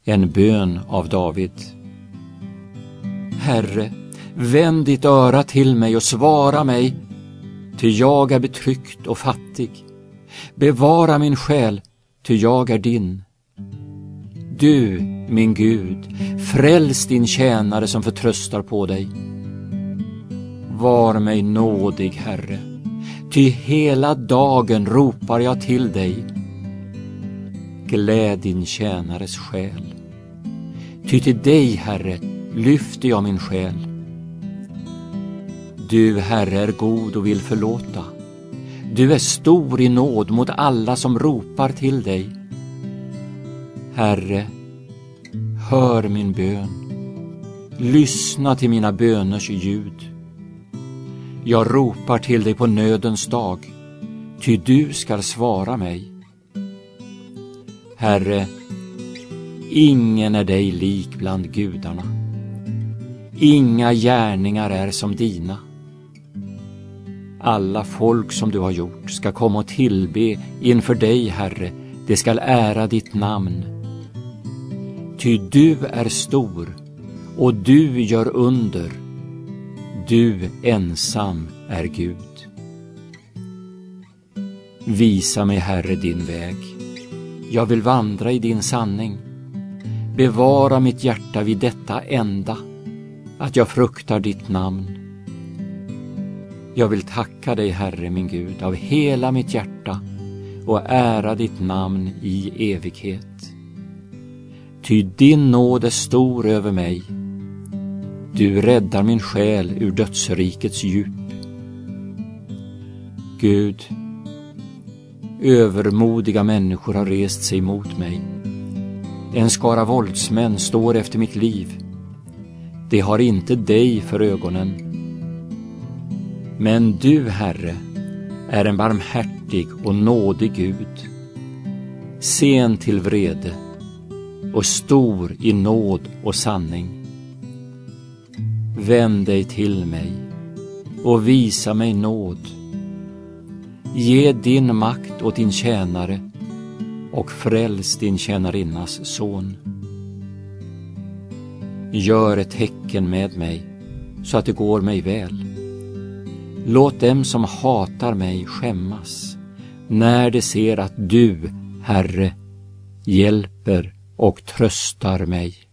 En bön av David. Herre, vänd ditt öra till mig och svara mig, ty jag är betryckt och fattig. Bevara min själ, ty jag är din. Du, min Gud, fräls din tjänare som förtröstar på dig. Var mig nådig, Herre, ty hela dagen ropar jag till dig. Gläd din tjänares själ, ty till dig, Herre, lyfter jag min själ. Du, Herre, är god och vill förlåta. Du är stor i nåd mot alla som ropar till dig. Herre, hör min bön. Lyssna till mina böners ljud. Jag ropar till dig på nödens dag, ty du skall svara mig. Herre, ingen är dig lik bland gudarna. Inga gärningar är som dina. Alla folk som du har gjort ska komma och tillbe inför dig, Herre. Det skall ära ditt namn. Ty du är stor och du gör under. Du ensam är Gud. Visa mig, Herre, din väg. Jag vill vandra i din sanning. Bevara mitt hjärta vid detta enda, att jag fruktar ditt namn. Jag vill tacka dig, Herre min Gud, av hela mitt hjärta och ära ditt namn i evighet. Ty din nåd är stor över mig. Du räddar min själ ur dödsrikets djup. Gud, övermodiga människor har rest sig mot mig. En skara våldsmän står efter mitt liv. De har inte dig för ögonen. Men du, Herre, är en barmhärtig och nådig Gud, sen till vrede och stor i nåd och sanning. Vänd dig till mig och visa mig nåd. Ge din makt åt din tjänare och fräls din tjänarinnas son. Gör ett tecken med mig så att det går mig väl. Låt dem som hatar mig skämmas när de ser att du, Herre, hjälper och tröstar mig.